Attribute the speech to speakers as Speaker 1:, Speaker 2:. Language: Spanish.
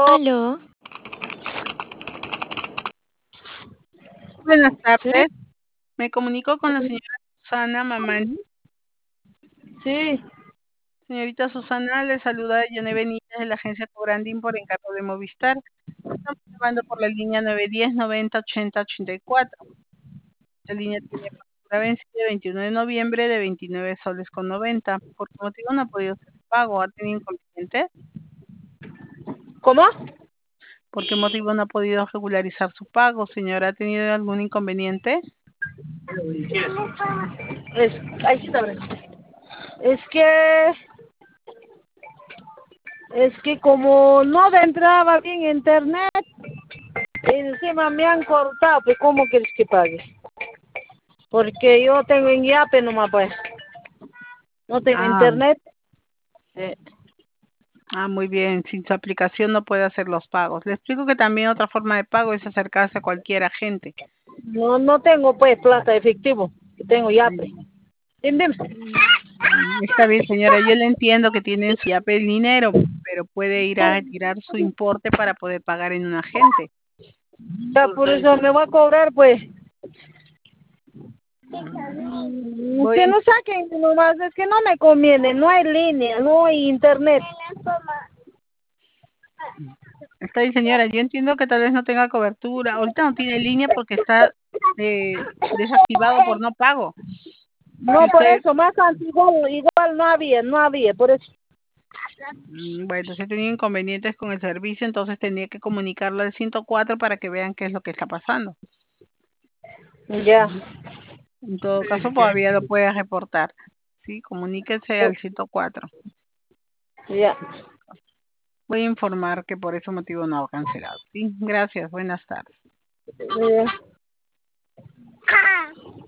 Speaker 1: Aló,
Speaker 2: Buenas
Speaker 3: Sí,
Speaker 2: tardes. Me comunico con la señora Susana Mamani.
Speaker 3: sí.
Speaker 2: Señorita Susana, le saluda Yone Benítez de la agencia Cobrandín por encargo de Movistar. Estamos llamando por la línea 910-90-80-84. La línea tiene factura vencida el 21 de noviembre de 29 soles con 90. ¿Por qué motivo no ha podido hacer el pago? ¿Ha tenido inconveniente?
Speaker 3: ¿Cómo?
Speaker 2: ¿Por qué motivo no ha podido regularizar su pago, señora? ¿Ha tenido algún inconveniente?
Speaker 3: Ahí sí está abriendo. Es que, es que como no entraba bien internet, encima me han cortado, pues ¿cómo quieres que pague? Porque yo tengo en Yape nomás, pues. No tengo
Speaker 2: Ah,
Speaker 3: internet. Sí.
Speaker 2: Muy bien. Sin su aplicación no puede hacer los pagos. Le explico que también otra forma de pago es acercarse a cualquier agente.
Speaker 3: No tengo pues plata efectivo. Tengo Yape.
Speaker 2: Mm,
Speaker 3: Dime.
Speaker 2: Está bien, señora. Yo le entiendo que tiene en su Yape el dinero, pero puede ir a retirar su importe para poder pagar en un agente.
Speaker 3: Ya por eso me voy a cobrar, pues.
Speaker 2: Voy
Speaker 3: Que
Speaker 2: a
Speaker 3: no saquen nomás, es que no me conviene, no hay línea, no hay internet.
Speaker 2: Está bien, señora. Yo entiendo que tal vez no tenga cobertura. Ahorita no tiene línea porque está desactivado por no pago. Si
Speaker 3: No, por
Speaker 2: usted,
Speaker 3: eso, más antiguo, igual no había, por eso.
Speaker 2: bueno, si ha tenido inconvenientes con el servicio, entonces tenía que comunicarlo al 104 para que vean qué es lo que está pasando.
Speaker 3: Ya,
Speaker 2: En todo caso, todavía lo puede reportar. Sí, comuníquese al 104.
Speaker 3: ya.
Speaker 2: Voy a informar que por ese motivo no ha cancelado. Sí, gracias. Buenas tardes.
Speaker 3: Ya.